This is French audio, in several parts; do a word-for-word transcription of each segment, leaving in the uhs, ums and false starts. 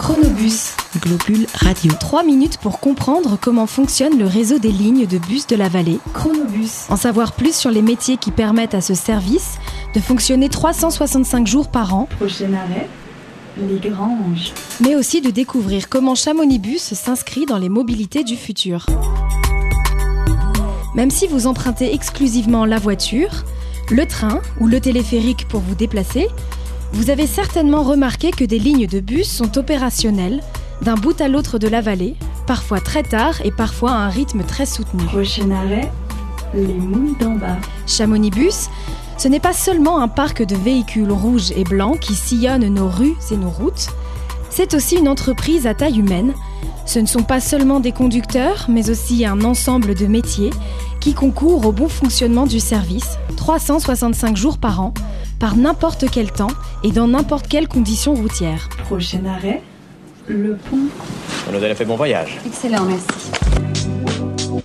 Chronobus, Globule Radio. Trois minutes pour comprendre comment fonctionne le réseau des lignes de bus de la vallée. Chronobus. En savoir plus sur les métiers qui permettent à ce service de fonctionner trois cent soixante-cinq jours par an. Prochain arrêt, les Granges. Mais aussi de découvrir comment Chamonix-Bus s'inscrit dans les mobilités du futur. Même si vous empruntez exclusivement la voiture, le train ou le téléphérique pour vous déplacer, vous avez certainement remarqué que des lignes de bus sont opérationnelles d'un bout à l'autre de la vallée, parfois très tard et parfois à un rythme très soutenu. Prochain arrêt, les Moules d'en bas. Chamonix-Bus, ce n'est pas seulement un parc de véhicules rouges et blancs qui sillonnent nos rues et nos routes, c'est aussi une entreprise à taille humaine. Ce ne sont pas seulement des conducteurs, mais aussi un ensemble de métiers qui concourent au bon fonctionnement du service, trois cent soixante-cinq jours par an, par n'importe quel temps et dans n'importe quelle condition routière. Prochain arrêt, le pont. On nous a fait bon voyage. Excellent, merci.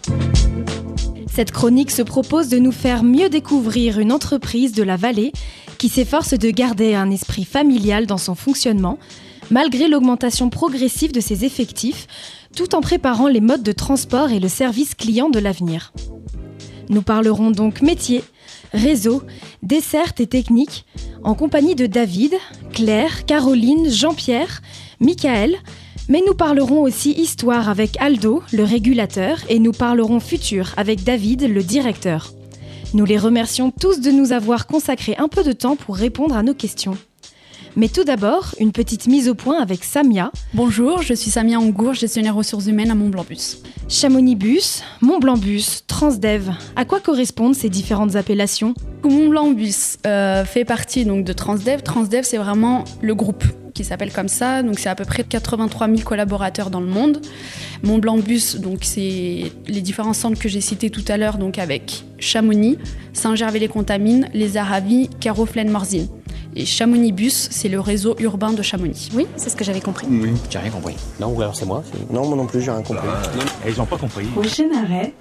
Cette chronique se propose de nous faire mieux découvrir une entreprise de la vallée qui s'efforce de garder un esprit familial dans son fonctionnement, malgré l'augmentation progressive de ses effectifs, tout en préparant les modes de transport et le service client de l'avenir. Nous parlerons donc métier, réseau, desserte et technique, en compagnie de David, Claire, Caroline, Jean-Pierre, Michael, mais nous parlerons aussi histoire avec Aldo, le régulateur, et nous parlerons futur avec David, le directeur. Nous les remercions tous de nous avoir consacré un peu de temps pour répondre à nos questions. Mais tout d'abord, une petite mise au point avec Samia. Bonjour, je suis Samia Angour, gestionnaire ressources humaines à Mont-Blanc-Bus. Chamonix-Bus, Mont-Blanc-Bus, Transdev. À quoi correspondent ces différentes appellations ? Mont-Blanc-Bus euh, fait partie donc, de Transdev. Transdev, c'est vraiment le groupe qui s'appelle comme ça. Donc, c'est à peu près quatre-vingt-trois mille collaborateurs dans le monde. Mont-Blanc-Bus, donc, c'est les différents centres que j'ai cités tout à l'heure, donc avec Chamonix, Saint-Gervais-les-Contamines, Les Aravis, Carreau-Flaine-Morzine. Et Chamonix-Bus, c'est le réseau urbain de Chamonix. Oui, c'est ce que j'avais compris. Oui, j'ai rien compris. Non, ou alors c'est moi c'est... Non, moi non plus, j'ai rien compris. Euh, ils n'ont pas compris. Prochain arrêt,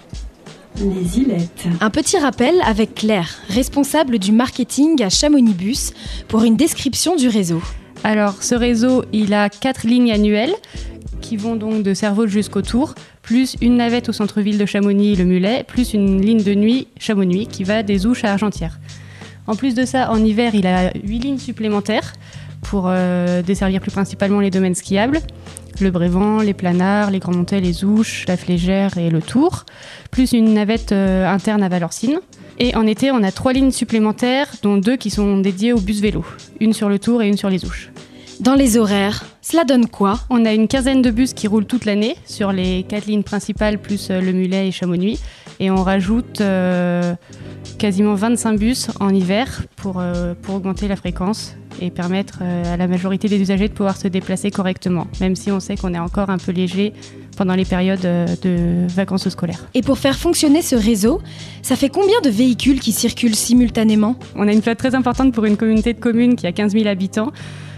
les Ilettes. Un petit rappel avec Claire, responsable du marketing à Chamonix-Bus, pour une description du réseau. Alors, ce réseau, il a quatre lignes annuelles qui vont donc de Servoles jusqu'au Tour, plus une navette au centre-ville de Chamonix, le Mulet, plus une ligne de nuit Chamonix qui va des Ouches à Argentières. En plus de ça, en hiver, il a huit lignes supplémentaires pour euh, desservir plus principalement les domaines skiables, le Brévent, les Planards, les Grands Montets, les Ouches, la Flégère et le Tour, plus une navette euh, interne à Valorcine. Et en été, on a trois lignes supplémentaires, dont deux qui sont dédiées au bus vélo, une sur le Tour et une sur les Ouches. Dans les horaires, cela donne quoi ? On a une quinzaine de bus qui roulent toute l'année sur les quatre lignes principales plus euh, le Mulet et Chamonix. Et on rajoute euh, quasiment vingt-cinq bus en hiver pour, euh, pour augmenter la fréquence et permettre euh, à la majorité des usagers de pouvoir se déplacer correctement, même si on sait qu'on est encore un peu léger pendant les périodes euh, de vacances scolaires. Et pour faire fonctionner ce réseau, ça fait combien de véhicules qui circulent simultanément ? On a une flotte très importante pour une communauté de communes qui a quinze mille habitants.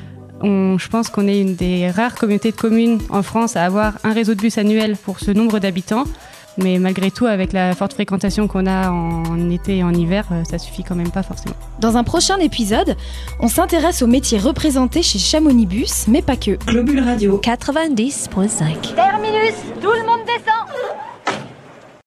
On, je pense qu'on est une des rares communautés de communes en France à avoir un réseau de bus annuel pour ce nombre d'habitants. Mais malgré tout, avec la forte fréquentation qu'on a en été et en hiver, ça suffit quand même pas forcément. Dans un prochain épisode, on s'intéresse aux métiers représentés chez Chamonix-Bus, mais pas que. Globule Radio quatre-vingt-dix virgule cinq. Terminus, tout le monde descend.